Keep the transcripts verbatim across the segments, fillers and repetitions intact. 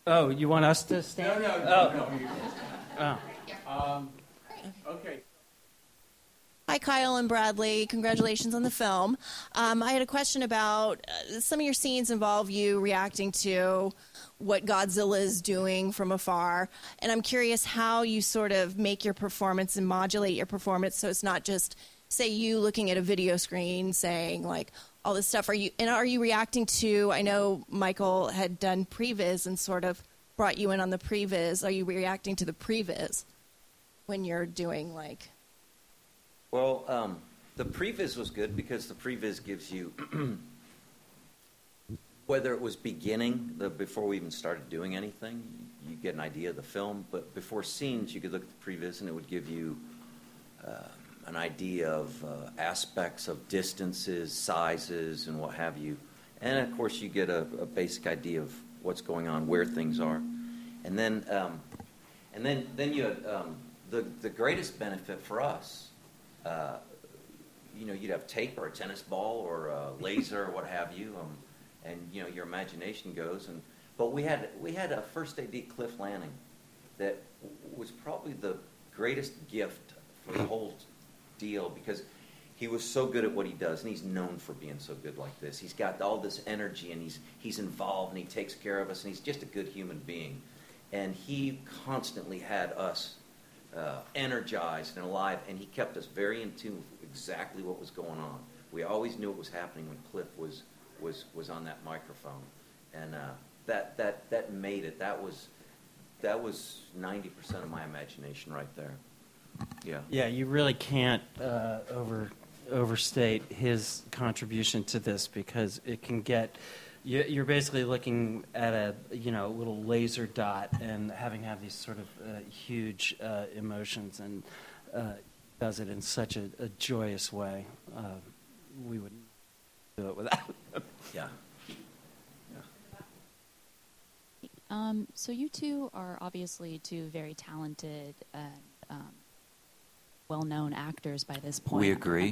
Oh, you want us to stand? No, no, oh. no, no. Oh. Um, okay. Hi, Kyle and Bradley. Congratulations on the film. Um, I had a question about uh, some of your scenes involve you reacting to what Godzilla is doing from afar. And I'm curious how you sort of make your performance and modulate your performance so it's not just, say, you looking at a video screen saying, like, all this stuff. Are you and are you reacting to, I know Michael had done previs and sort of brought you in on the previs. Are you reacting to the previs when you're doing, like... Well, um, the previs was good because the previs gives you, whether it was beginning, the, before we even started doing anything, you, you get an idea of the film. But before scenes, you could look at the previs and it would give you uh, an idea of uh, aspects of distances, sizes, and what have you. And, of course, you get a, a basic idea of what's going on, where things are. And then um, and then, then you had, um, the, the greatest benefit for us, Uh, you know, you'd have tape or a tennis ball or a laser or what have you, um, and you know your imagination goes. And but we had we had a first A D, Cliff Lanning, that w- was probably the greatest gift for the whole deal because he was so good at what he does, and he's known for being so good like this. He's got all this energy, and he's he's involved, and he takes care of us, and he's just a good human being. And he constantly had us Uh, energized and alive, and he kept us very in tune with exactly what was going on. We always knew what was happening when Cliff was was was on that microphone, and uh, that that that made it. That was that was ninety percent of my imagination right there. Yeah. Yeah, you really can't uh, over overstate his contribution to this because it can get. You're basically looking at a you know little laser dot and having to have these sort of uh, huge uh, emotions, and uh, does it in such a, a joyous way. Uh, we wouldn't do it without him. Yeah. Yeah. Um, so you two are obviously two very talented and um, well-known actors by this point. We agree.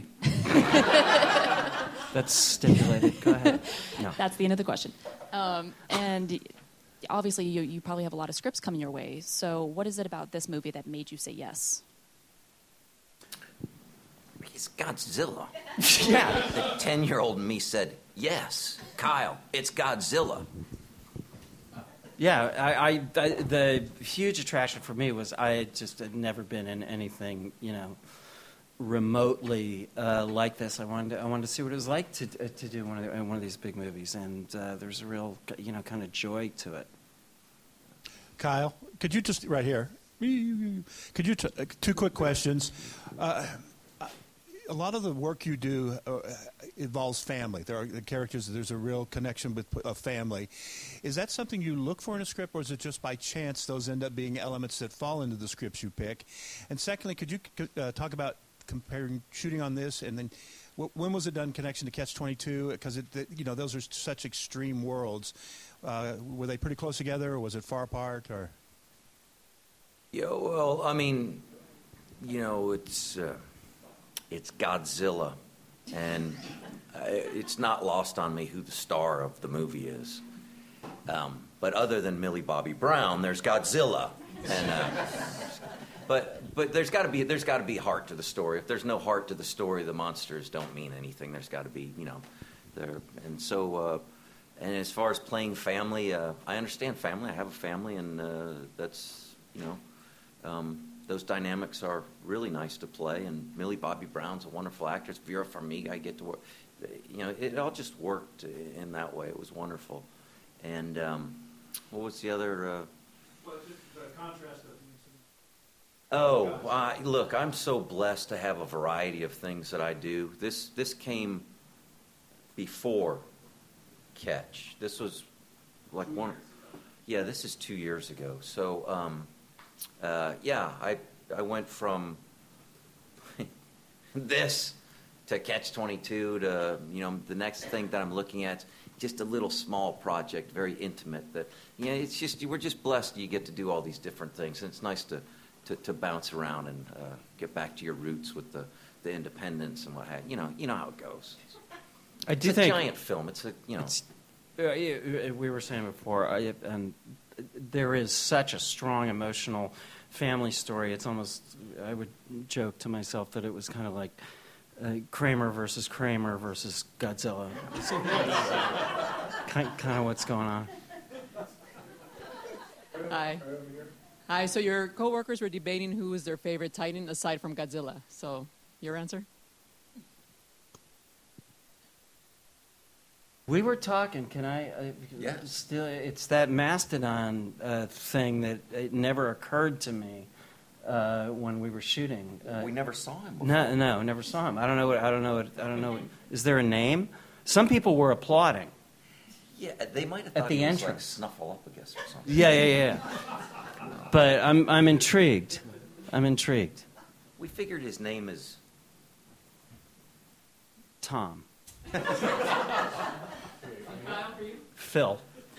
That's stipulated. Go ahead. No. That's the end of the question. Um, and obviously, you, you probably have a lot of scripts coming your way. So what is it about this movie that made you say yes? It's Godzilla. Yeah. The ten-year-old me said, yes, Kyle, it's Godzilla. Yeah, I, I, I, the huge attraction for me was I had just had never been in anything, you know, remotely uh, like this. I wanted to, I wanted to see what it was like to uh, to do one of the, one of these big movies, and uh, there's a real, you know, kind of joy to it. Kyle, could you just right here? Could you t- two quick questions? Uh, a lot of the work you do uh, involves family. There are the characters. There's a real connection with a family. Is that something you look for in a script, or is it just by chance those end up being elements that fall into the scripts you pick? And secondly, could you uh, talk about comparing shooting on this, and then w- when was it done? Connection to Catch twenty-two, because you know those are such extreme worlds. Uh, were they pretty close together, or was it far apart? Or Yeah, well, I mean, you know, it's uh, it's Godzilla, and uh, it's not lost on me who the star of the movie is. Um, but other than Millie Bobby Brown, there's Godzilla, and uh, but but there's got to be there's got to be heart to the story. If there's no heart to the story, the monsters don't mean anything. There's got to be, you know, there. And so, uh, and as far as playing family, uh, I understand family. I have a family, and uh, that's, you know. Um, those dynamics are really nice to play, and Millie Bobby Brown's a wonderful actress. Vera Farmiga, I get to work. You know, it all just worked in that way. It was wonderful. And um, what was the other? Uh... Well, the contrast of. Oh, uh, look, I'm so blessed to have a variety of things that I do. This this came before Catch. This was like one. Yeah, this is two years ago. So. Um, Uh, yeah, I I went from this to Catch twenty-two to, you know, the next thing that I'm looking at, just a little small project, very intimate. That, you know, it's just, we're just blessed you get to do all these different things, and it's nice to, to, to bounce around and uh, get back to your roots with the, the independence and what have you. You know, you know how it goes. I do it's think a giant film. It's a, you know. Uh, we were saying before, I, and there is such a strong emotional family story. It's almost, I would joke to myself that it was kind of like uh, Kramer versus Kramer versus Godzilla. kind, kind of what's going on. Hi. Hi. So your coworkers were debating who was their favorite Titan aside from Godzilla. So your answer? We were talking. Can I? Uh, Yeah. Still, it's that Mastodon uh, thing that it never occurred to me uh, when we were shooting. Uh, We never saw him before. No, no, never saw him. I don't know. What, I don't know. What, I don't know. What, is there a name? Some people were applauding. Yeah, they might have At thought the he was entrance. like Snuffleupagus or something. Yeah, yeah, yeah. But I'm I'm intrigued. I'm intrigued. We figured his name is Tom. Phil.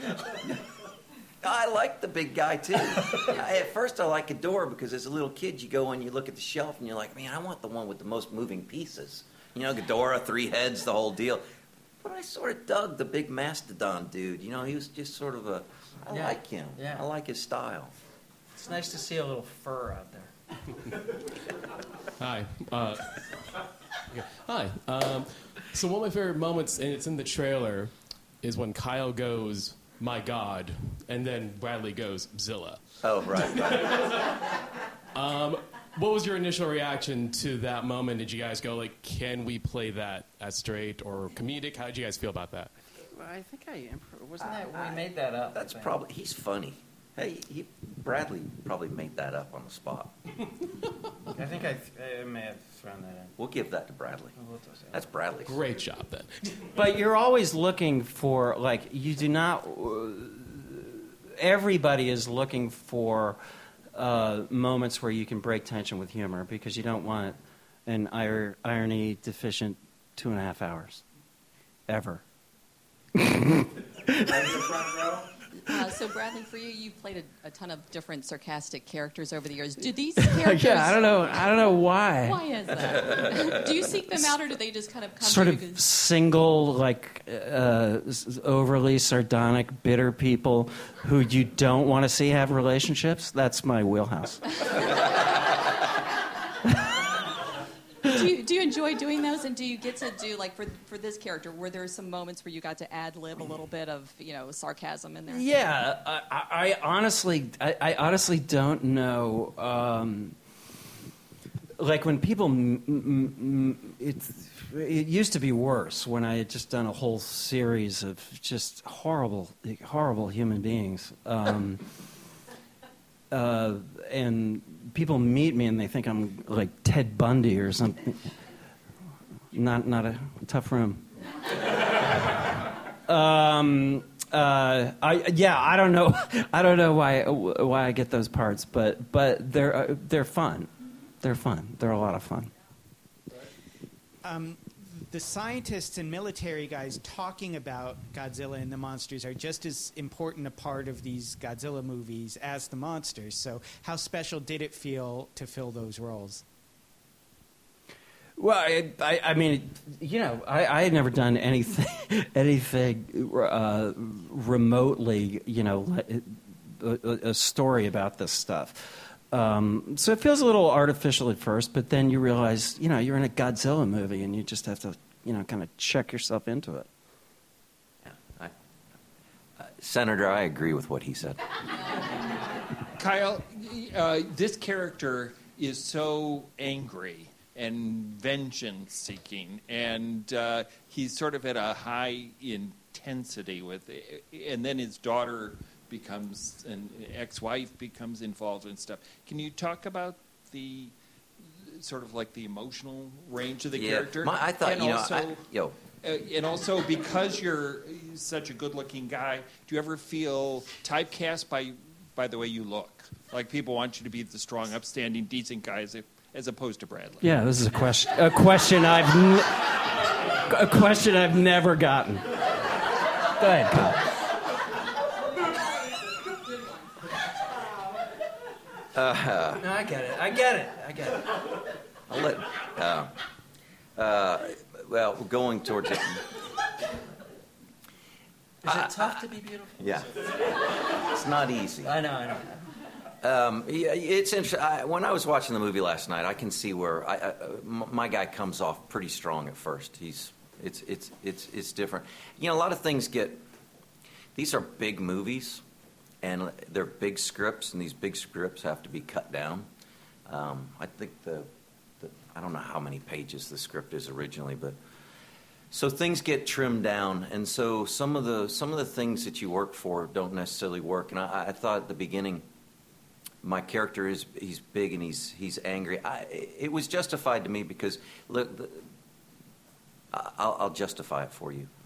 I like the big guy too. I, at first, I like Ghidorah because as a little kid, you go and you look at the shelf and you're like, man, I want the one with the most moving pieces. You know, Ghidorah, three heads, the whole deal. But I sort of dug the big mastodon dude. You know, he was just sort of a. I Yeah. like him. Yeah. I like his style. It's nice to see a little fur out there. Hi. Uh, yeah. Hi. Um, so one of my favorite moments, and it's in the trailer, is when Kyle goes, "My God," and then Bradley goes, "Zilla." Oh, right. right. Um, what was your initial reaction to that moment? Did you guys go like, "Can we play that as straight or comedic?" How did you guys feel about that? I think I imp- wasn't that we made that up. That's probably. He's funny. Hey, he, Bradley probably made that up on the spot. I think I, th- I may have thrown that in. We'll give that to Bradley. That's Bradley. Great job then. But you're always looking for, like, you do not, uh, everybody is looking for uh, moments where you can break tension with humor because you don't want an ir- irony deficient two and a half hours. Ever. Uh, so Bradley, for you, you've played a, a ton of different sarcastic characters over the years. Do these characters? yeah, I don't know. I don't know why. Why is that? Do you seek them out, or do they just kind of come Sort to of you? 'Cause- single, like uh, s- overly sardonic, bitter people who you don't want to see have relationships. That's my wheelhouse. do you do you enjoy doing those, and do you get to do like for for this character? Were there some moments where you got to ad lib a little bit of you know sarcasm in there? Yeah, I, I I honestly, I, I honestly don't know. Um, like when people, m- m- m- it, it used to be worse when I had just done a whole series of just horrible, horrible human beings. Um, uh, and people meet me and they think I'm like Ted Bundy or something. Not, not a tough room. um, uh, I yeah, I don't know, I don't know why why I get those parts, but but they're uh, they're fun. They're fun. They're a lot of fun. Um, the scientists and military guys talking about Godzilla and the monsters are just as important a part of these Godzilla movies as the monsters. So how special did it feel to fill those roles? Well, I, I, I mean, you know, I, I had never done anything, anything uh, remotely, you know, a, a story about this stuff. Um, so it feels a little artificial at first, but then you realize, you know, you're in a Godzilla movie, and you just have to, you know, kind of check yourself into it. Yeah, I, uh, Senator, I agree with what he said. Kyle, uh, this character is so angry and vengeance-seeking, and uh, he's sort of at a high intensity with it. And then his daughter becomes, an ex-wife becomes involved and stuff. Can you talk about the sort of like the emotional range of the Yeah, character? my- I thought, and you know, also, I- yo. Uh, and also, because you're such a good-looking guy, do you ever feel typecast by by the way you look? Like people want you to be the strong, upstanding, decent guy as, if, as opposed to Bradley. Yeah, this is a question. A question I've, n- a question I've never gotten. Go ahead, Kyle. Uh, No, I get it. I get it. I get it. I'll let. Uh, uh, well, we're going towards it. Is it tough to be beautiful? Yeah. It's not easy. I know, I know. Um, yeah, it's interesting. I, when I was watching the movie last night, I can see where I, I, m- my guy comes off pretty strong at first. He's, it's, it's, it's, it's different. You know, a lot of things get. These are big movies, and they're big scripts, and these big scripts have to be cut down. Um, I think the, the, I don't know how many pages the script is originally, but so things get trimmed down, and so some of the some of the things that you work for don't necessarily work. And I, I thought at the beginning, my character is he's big and he's he's angry. I, it was justified to me because look, the, I'll, I'll justify it for you.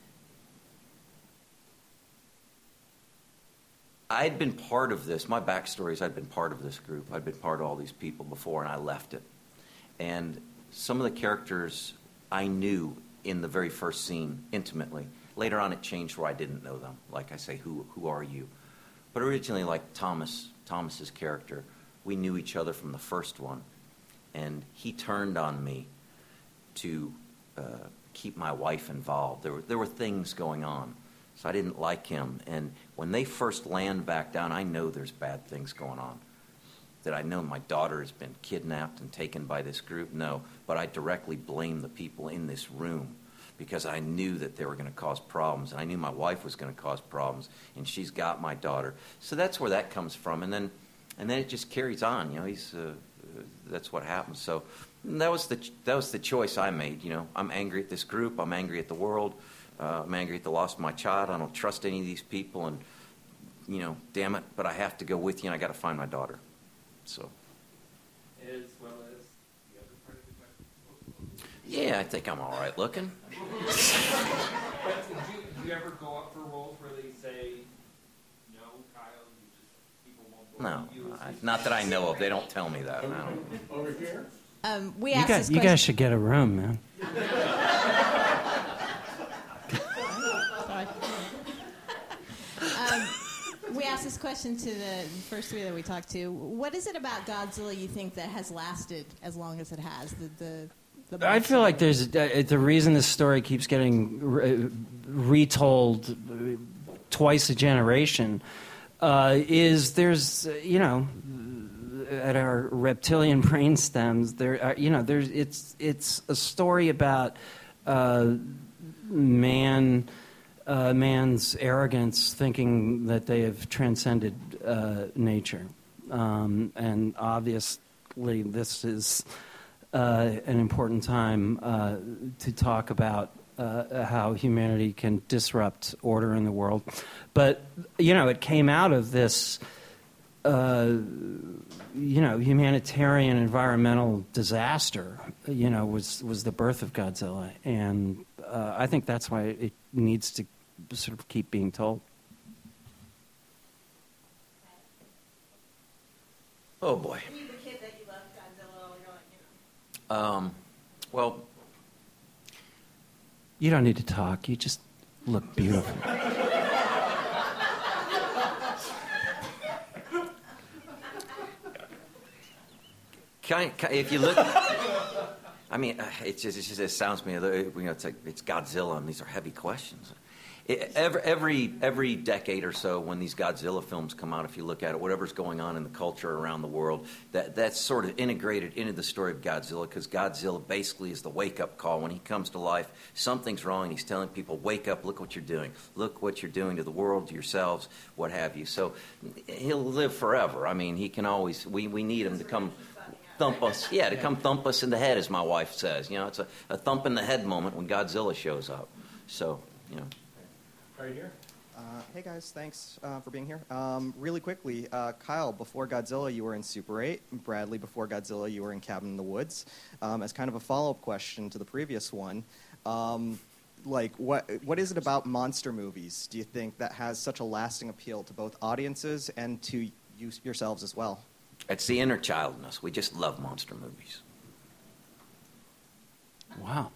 I'd been part of this. My backstory is I'd been part of this group. I'd been part of all these people before, and I left it. And some of the characters I knew in the very first scene intimately. Later on, it changed where I didn't know them. Like I say, who who are you? But originally, like Thomas, Thomas's character, we knew each other from the first one, and he turned on me to uh, keep my wife involved. There were there were things going on. So I didn't like him. And when they first land back down, I know there's bad things going on. That I know my daughter has been kidnapped and taken by this group? No. But I directly blame the people in this room because I knew that they were going to cause problems. And I knew my wife was going to cause problems. And she's got my daughter. So that's where that comes from. And then and then it just carries on. You know, he's uh, uh, that's what happens. So that was the that was the choice I made. You know, I'm angry at this group. I'm angry at the world. Uh, I'm angry at the loss of my child. I don't trust any of these people, and you know, damn it! But I have to go with you, and I got to find my daughter. So. As well as the other part of the question. Yeah, I think I'm all right looking. But do you, do you ever go up for roles where they say, "No, Kyle, you just people won't No, believe you"? I, not that I know of. They don't tell me that. I don't. Over here. Um, we You asked guys, this you question. guys should get a room, man. Um, we asked this question to the first three that we talked to. What is it about Godzilla you think that has lasted as long as it has? The, the, the I feel like there's uh, the reason this story keeps getting re- retold uh, twice a generation uh, is there's uh, you know at our reptilian brain stems there are, you know there's it's it's a story about uh, man. Uh, man's arrogance, thinking that they have transcended uh, nature, um, and obviously this is uh, an important time uh, to talk about uh, how humanity can disrupt order in the world. But you know, it came out of this, uh, you know, humanitarian environmental disaster. You know, was was the birth of Godzilla, and uh, I think that's why it needs to sort of keep being told. Oh boy. Were you the kid that you loved Godzilla all growing, you know? Um, well, You don't need to talk. You just look beautiful. Can, can, if you look, I mean, uh, it just, it just it sounds to me, you know, it's like it's Godzilla, and these are heavy questions. It, every every every decade or so, when these Godzilla films come out, if you look at it, whatever's going on in the culture around the world, that that's sort of integrated into the story of Godzilla, because Godzilla basically is the wake-up call when he comes to life. Something's wrong, and he's telling people, "Wake up! Look what you're doing! Look what you're doing to the world, to yourselves, what have you." So he'll live forever. I mean, he can always. We we need him to come. Thump us, yeah, to come thump us in the head, as my wife says. You know, it's a, a thump in the head moment when Godzilla shows up. So, you know. Right here. Uh, hey guys, thanks uh, for being here. Um, really quickly, uh, Kyle, before Godzilla, you were in Super eight. Bradley, before Godzilla, you were in Cabin in the Woods. Um, as kind of a follow-up question to the previous one, um, like, what what is it about monster movies, do you think, that has such a lasting appeal to both audiences and to you yourselves as well? It's the inner child in us. We just love monster movies. Wow.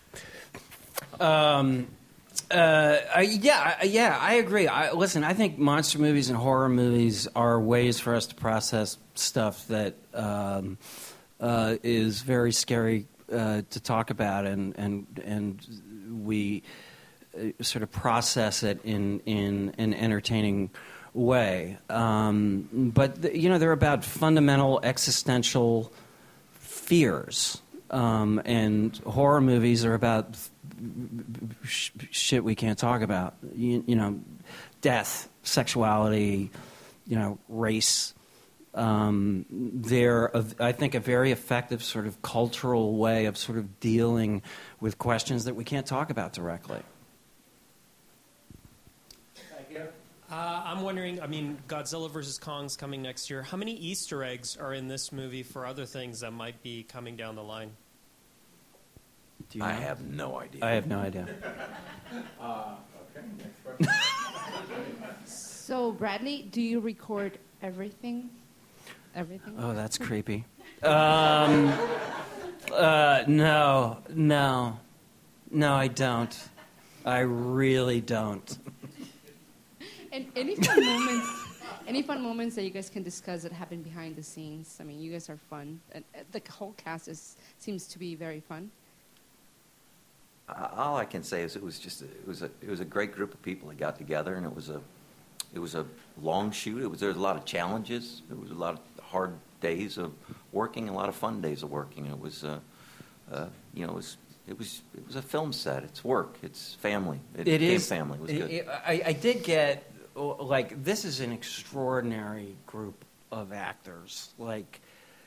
Um, uh, I, yeah, I- yeah, I agree. I, listen, I think monster movies and horror movies are ways for us to process stuff that um, uh, is very scary uh, to talk about, and and and we uh, sort of process it in in an entertaining way. Um, but the, you know, they're about fundamental existential fears, um, and horror movies are about sh- shit we can't talk about. You, you know, death, sexuality, you know, race. Um, they're, a, I think, a very effective sort of cultural way of sort of dealing with questions that we can't talk about directly. Uh, I'm wondering, I mean, Godzilla versus Kong's coming next year. How many Easter eggs are in this movie for other things that might be coming down the line? Do you I know? have no idea. I have no idea. uh, okay, next question. So, Bradley, do you record everything? Everything? Oh, that's creepy. Um, uh, no, no, no, I don't. I really don't. And any fun moments? Any fun moments that you guys can discuss that happen behind the scenes? I mean, you guys are fun, and uh, the whole cast is seems to be very fun. Uh, all I can say is it was just a, it was a it was a great group of people that got together, and it was a it was a long shoot. It was there was a lot of challenges. There was a lot of hard days of working, a lot of fun days of working. It was uh, uh, you know it was it was it was a film set. It's work. It's family. It, It became is family. It was it- good. it- I, I did get like this is an extraordinary group of actors. Like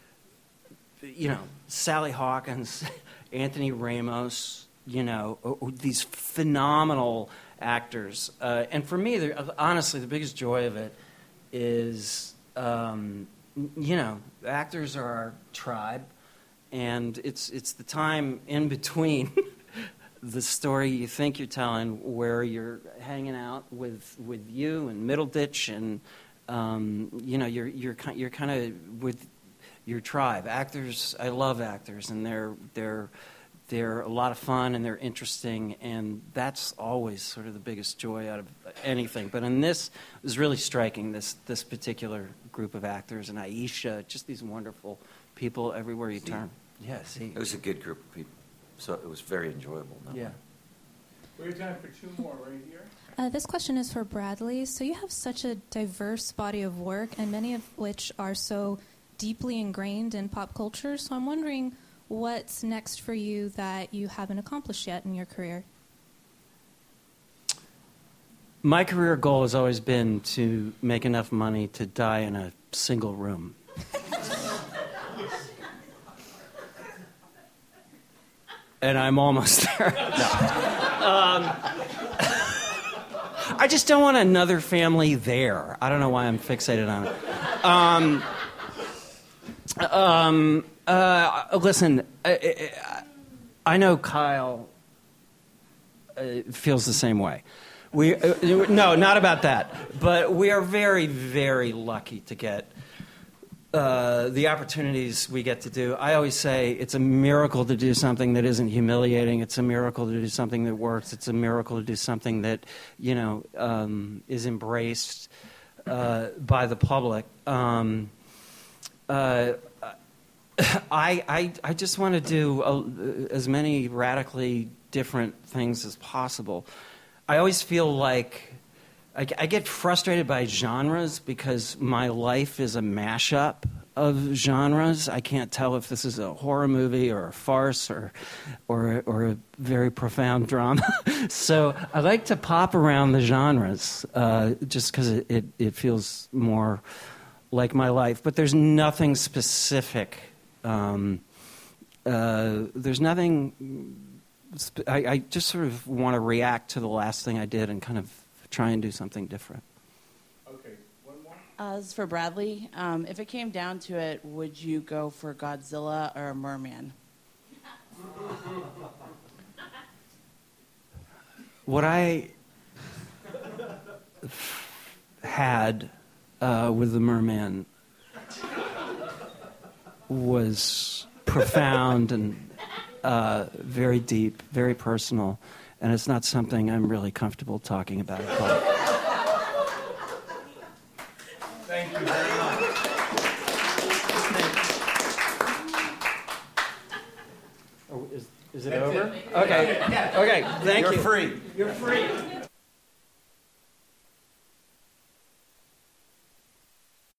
you know Sally Hawkins, Anthony Ramos. You know these phenomenal actors. Uh, and for me, the, honestly, the biggest joy of it is, um, you know, actors are our tribe, and it's it's the time in between the story you think you're telling, where you're hanging out with with you and Middleditch, and um, you know, you're you're ki- you're kind of with your tribe. Actors, I love actors, and they're they're. They're a lot of fun and they're interesting, and that's always sort of the biggest joy out of anything. But in this, it was really striking, this this particular group of actors, and Aisha, just these wonderful people everywhere you turn. Yeah, see. It was a good group of people, so it was very enjoyable. No? Yeah. We have time for two more right here. Uh, this question is for Bradley. So you have such a diverse body of work, and many of which are so deeply ingrained in pop culture. So I'm wondering, what's next for you that you haven't accomplished yet in your career? My career goal has always been to make enough money to die in a single room. And I'm almost there. No. Um, I just don't want another family there. I don't know why I'm fixated on it. Um, um, uh, listen, I, I, I know Kyle uh, feels the same way. We uh, no, not about that. But we are very, very lucky to get uh, the opportunities we get to do. I always say it's a miracle to do something that isn't humiliating. It's a miracle to do something that works. It's a miracle to do something that, you know, um, is embraced uh, by the public. Um, uh, I, I, I just want to do a, as many radically different things as possible. I always feel like I, I get frustrated by genres because my life is a mashup of genres. I can't tell if this is a horror movie or a farce or or, or a very profound drama. So I like to pop around the genres uh, just because it, it, it feels more like my life. But there's nothing specific. Um, uh, there's nothing. Sp- I, I just sort of want to react to the last thing I did and kind of try and do something different. Okay, one more. Uh, this is for Bradley. Um, if it came down to it, would you go for Godzilla or a merman? What I had uh, with the merman was profound and uh, very deep, very personal, and it's not something I'm really comfortable talking about in public. Thank you very much. Oh, is Is it That's over? it. Okay. Yeah. Okay. Thank You're you. free. You're free.